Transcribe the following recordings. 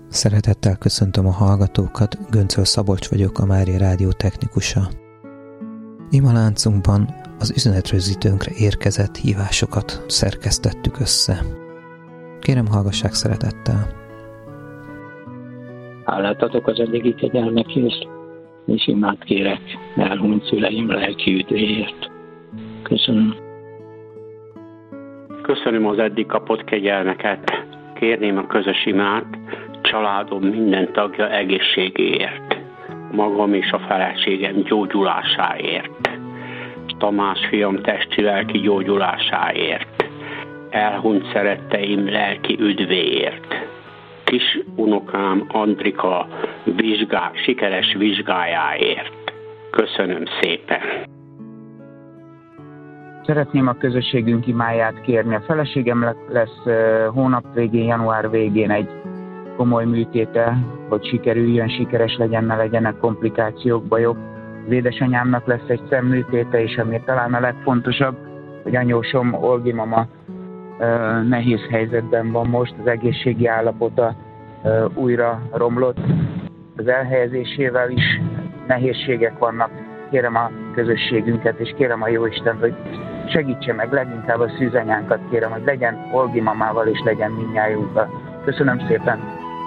Szeretettel köszöntöm a hallgatókat, Göncöl Szabolcs vagyok, a Mária Rádió technikusa. Imaláncunkban az üzenetrögzítőnkre érkezett hívásokat szerkesztettük össze. Kérem, hallgassák szeretettel. Hálát adok az eddigi kegyelmekért, és imát kérek elhunyt szüleim lelki üdvéért. Köszönöm. Köszönöm az eddig kapott kegyelmeket. Kérném a közös imát családom minden tagja egészségéért, magam és a feleségem gyógyulásáért, Tamás fiam testi-lelki gyógyulásáért, elhunyt szeretteim lelki üdvéért, kis unokám Andrika sikeres vizsgájáért. Köszönöm szépen! Szeretném a közösségünk imáját kérni. A feleségem lesz hónap végén, január végén egy komoly műtéte, hogy sikerüljön, sikeres legyen, ne legyenek komplikációk, bajok. Az édesanyámnak lesz egy szemműtéte, és ami talán a legfontosabb, hogy anyósom, Olgi mama nehéz helyzetben van most, az egészségi állapota újra romlott. Az elhelyezésével is nehézségek vannak. Kérem a közösségünket, és kérem a Jóistent, hogy segítse meg, leginkább a szűzanyánkat kérem, hogy legyen Olgi mamával, és legyen mindnyájunkkal. Köszönöm szépen!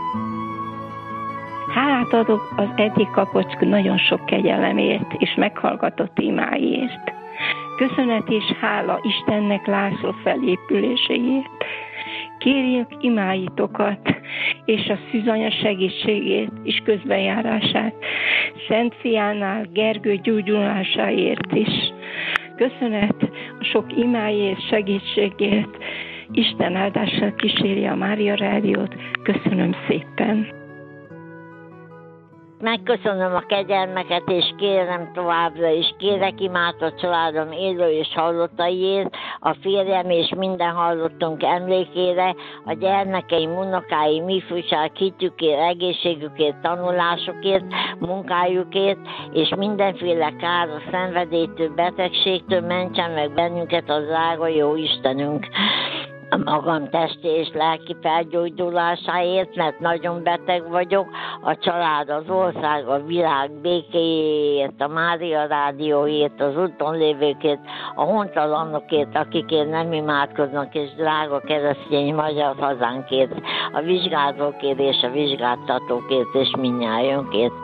Hálát adok az eddig kapott nagyon sok kegyelemért és meghallgatott imáért. Köszönet és hála Istennek László felépüléséért. Kérjük imáitokat és a szűzanya segítségét és közbenjárását. Szent fiánál Gergő gyógyulásáért is. Köszönet a sok imáért, segítségért. Isten áldással kíséri a Mária Rádiót. Köszönöm szépen! Megköszönöm a kegyelmeket, és kérem továbbra is. Kérek imát a családom élő és hallottaiért, a férjem és minden hallottunk emlékére, a gyermekeim, unokáim, ifjúság, hitükért, egészségükért, tanulásukért, munkájukért, és mindenféle káros szenvedélytől, betegségtől mentsen meg bennünket az drága jó Istenünk. A magam testi és lelki felgyógyulásáért, mert nagyon beteg vagyok, a család, az ország, a világ békéjéért, a Mária Rádióért, az úton lévőkért, a hontalanokért, akikért nem imádkoznak, és drága keresztény magyar hazánkért, a vizsgázókért és a vizsgáztatókért, és mindnyájunkért.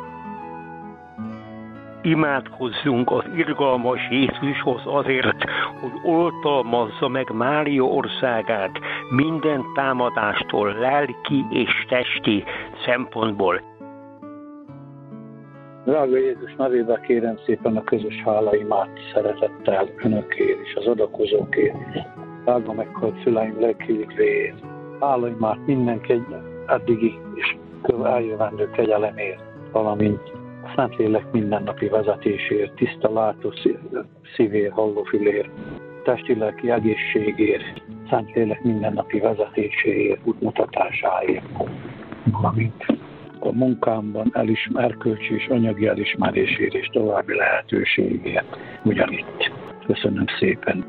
Imádkozzunk az irgalmas Jézushoz azért, hogy oltalmazza meg Mária országát minden támadástól, lelki és testi szempontból. Drága Jézus nevében kérem szépen a közös hálaimát szeretettel önökért és az adakozókért, drága meghalt szüleim lelki üdvéért. Hálaimát mindenki eddigi és eljövendő kegyelemért, valamint Szentlélek mindennapi vezetésért, tiszta látó szívért, hallófülért, testi-lelki egészségért, Szentlélek mindennapi vezetéséért, útmutatásáért, valamint a munkámban erkölcsi és anyagi elismerésért és további lehetőségért ugyanitt. Köszönöm szépen!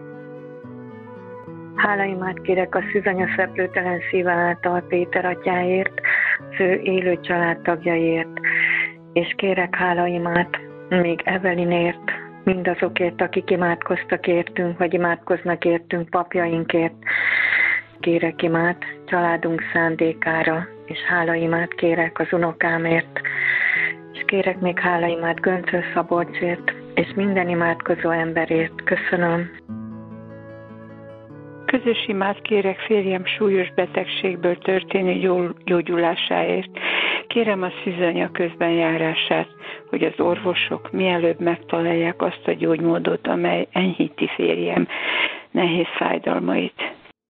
Hálaimát kérek a szűzanya szeplőtelen szíve által Péter atyáért, az ő élő családtagjaért, és kérek hálaimát még Evelinért, mindazokért, akik imádkoztak értünk, vagy imádkoznak értünk, papjainkért. Kérek imát családunk szándékára, és hálaimát kérek az unokámért, és kérek még hálaimát Göncöl Szabolcsért, és minden imádkozó emberért. Köszönöm. Közös imát kérek férjem súlyos betegségből történő gyógyulásáért. Kérem a szűzanya közbenjárását, hogy az orvosok mielőbb megtalálják azt a gyógymódot, amely enyhíti férjem nehéz fájdalmait.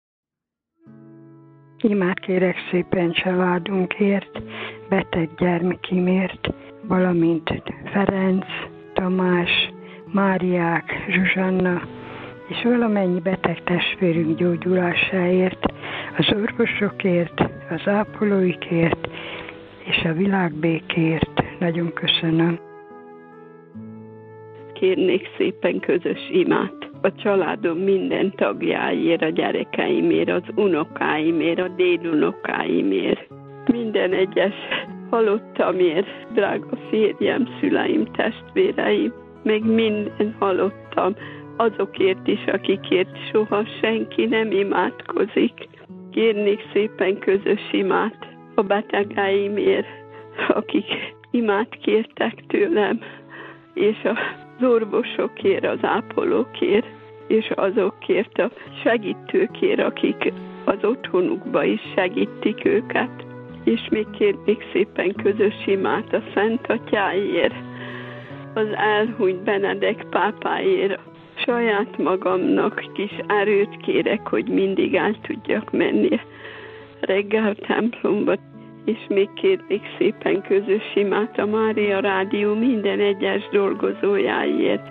Imát kérek szépen családunkért, beteg gyermekimért, valamint Ferenc, Tamás, Máriák, Zsuzsanna, és valamennyi beteg testvérünk gyógyulásáért, az orvosokért, az ápolóikért, és a világbékért. Nagyon köszönöm. Kérnék szépen közös imát a családom minden tagjáért, a gyerekeimért, az unokáimért, a dédunokáimért, minden minden egyes halottamért, drága férjem, szüleim, testvéreim, meg minden halottam, azokért is, akikért soha senki nem imádkozik. Kérnék szépen közös imát a betegeimért, akik imát kértek tőlem, és az orvosokért, az ápolókért, és azokért a segítőkért, akik az otthonukba is segítik őket. És még kérnék szépen közös imát a Szent Atyáért, az elhunyt Benedek pápáért. Saját magamnak kis erőt kérek, hogy mindig el tudjak menni reggel templomba, és még kérnék szépen közös imát a Mária Rádió minden egyes dolgozójáért.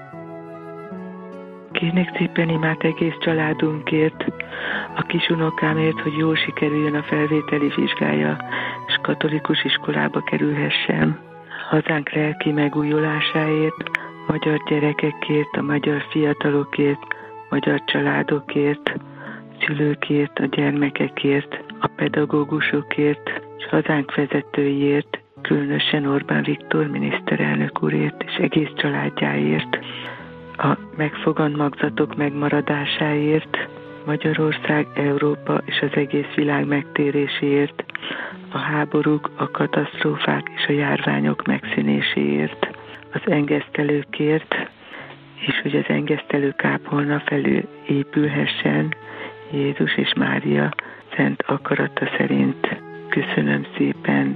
Kérnék szépen imát egész családunkért, a kisunokámért, hogy jól sikerüljön a felvételi vizsgája, és katolikus iskolába kerülhessen. Hazánk lelki megújulásáért, magyar gyerekekért, a magyar fiatalokért, magyar családokért, szülőkért, a gyermekekért, a pedagógusokért, és hazánk vezetőiért, különösen Orbán Viktor miniszterelnök úrért és egész családjáért, a megfogant magzatok megmaradásáért, Magyarország, Európa és az egész világ megtéréséért, a háborúk, a katasztrófák és a járványok megszűnéséért, az engesztelőkért, és hogy az engesztelő kápolna felül épülhessen Jézus és Mária szent akarata szerint. Köszönöm szépen!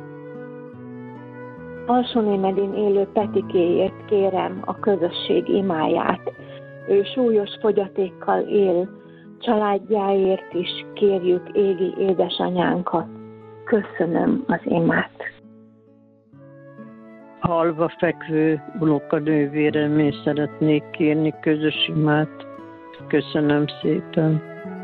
Alsónémedin élő Petikéért kérem a közösség imáját. Ő súlyos fogyatékkal él, családjáért is kérjük égi édesanyánkat. Köszönöm az imát. Halva fekvő unokanővéremért szeretnék kérni közös imát. Köszönöm szépen.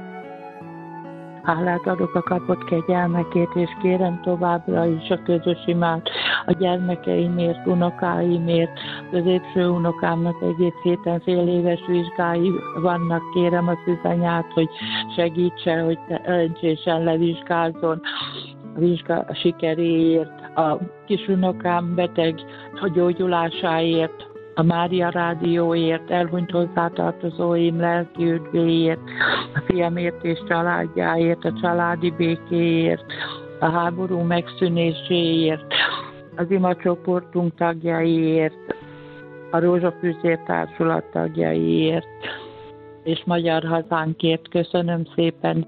Hálát adok a kapott kegyelmekért, és kérem továbbra is a közös imát a gyermekeimért, unokáimért. Középső unokámnak egész héten fél éves vizsgái vannak, kérem a Szűzanyát, hogy segítse, hogy szerencsésen levizsgázzon a vizsga sikeréért, a kisunokám beteg a gyógyulásáért, a Mária Rádióért, elhunyt hozzátartozóim lelki üdvéért, a fiamért és családjáért, a családi békéért, a háború megszűnéséért, az imacsoportunk tagjaiért, a Rózsafűzér Társulat tagjaiért, és magyar hazánkért. Köszönöm szépen!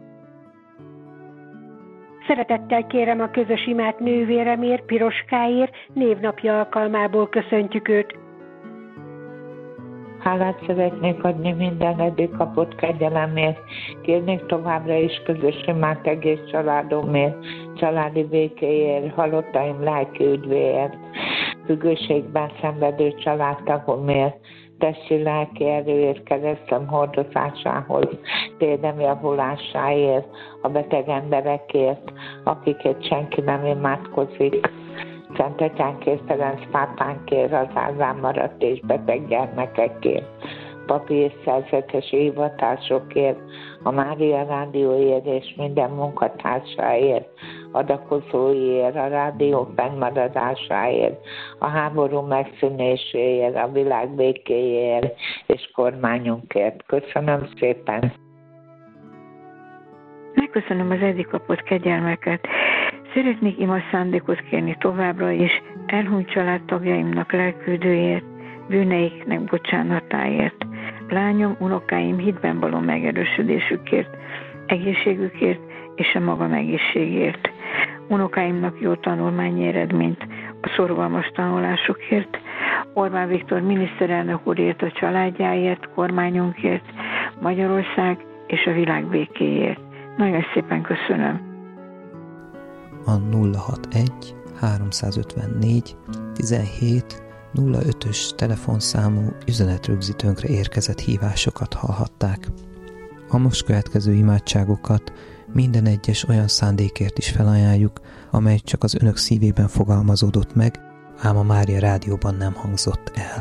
Szeretettel kérem a közös imát nővéremért, Piroskáért, névnapja alkalmából köszöntjük őt. Hálát szeretnék adni minden eddig kapott kegyelemért. Kérnék továbbra is közös imát egész családomért, családi békéért, halottaim lelki üdvéért, függőségben szenvedő családtagomért, testi-lelki erőért, keresztem hordozásához, térdem javulásáért, a beteg emberekért, akikért senki nem imádkozik. Szent Atyánkért, Ferenc pápánkért, az árván maradt és beteg gyermekekért, papi és szerzetesi hivatásokért, a Mária Rádióért és minden munkatársáért, adakozóiért, a rádió fennmaradásáért, a háború megszűnéséért, a világ békéért és kormányunkért. Köszönöm szépen! Megköszönöm az eddig kapott kegyelmeket. Szeretnék ima szándékot kérni továbbra is elhunyt családtagjaimnak lelküldőért, bűneiknek bocsánatáért, lányom, unokáim hitben való megerősödésükért, egészségükért és a magam egészségért, unokáimnak jó tanulmányi eredményt a szorgalmas tanulásukért, Orbán Viktor miniszterelnök úrért, a családjáért, kormányunkért, Magyarország és a világ békéért. Nagyon szépen köszönöm. A 061 354 17 05-ös telefonszámú üzenetrögzítőnkre érkezett hívásokat hallhatták. A most következő imádságokat minden egyes olyan szándékért is felajánljuk, amely csak az önök szívében fogalmazódott meg, ám a Mária Rádióban nem hangzott el.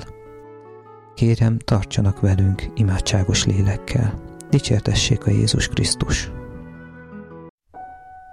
Kérem, tartsanak velünk imádságos lélekkel. Dicsértessék a Jézus Krisztus!